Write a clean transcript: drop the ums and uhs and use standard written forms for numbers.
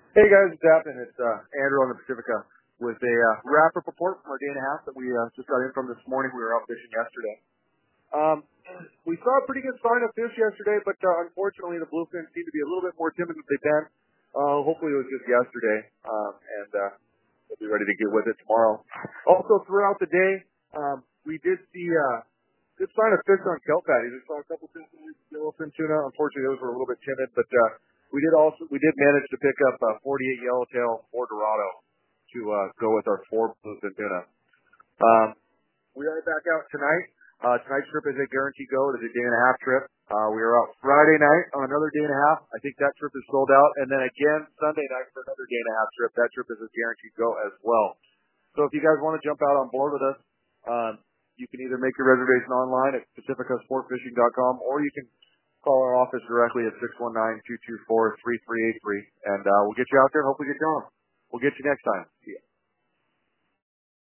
Hey guys, what's happening? It's Andrew on the Pacifica with a wrap-up report from our day and a half that we just got in from this morning. We were out fishing yesterday. Um, we saw a pretty good sign of fish yesterday, but unfortunately the bluefin seemed to be a little bit more timid than they've been. Hopefully it was just yesterday, and we'll be ready to get with it tomorrow. Also, throughout the day, we did see good sign of fish on kelp patties. We saw a couple fish, yellowfin tuna. Unfortunately, those were a little bit timid, but we did manage to pick up 48 yellowtail, 4 dorado to go with our 4 bluefin tuna. We are back out tonight. Tonight's trip is a guarantee go. It is a day and a half trip. We are out Friday night on another day and a half. I think that trip is sold out. And then again, Sunday night for another day and a half trip. That trip is a guaranteed go as well. So if you guys want to jump out on board with us, you can either make your reservation online at pacificasportfishing.com or you can call our office directly at 619-224-3383. And we'll get you out there and hopefully get you on. We'll get you next time. See ya.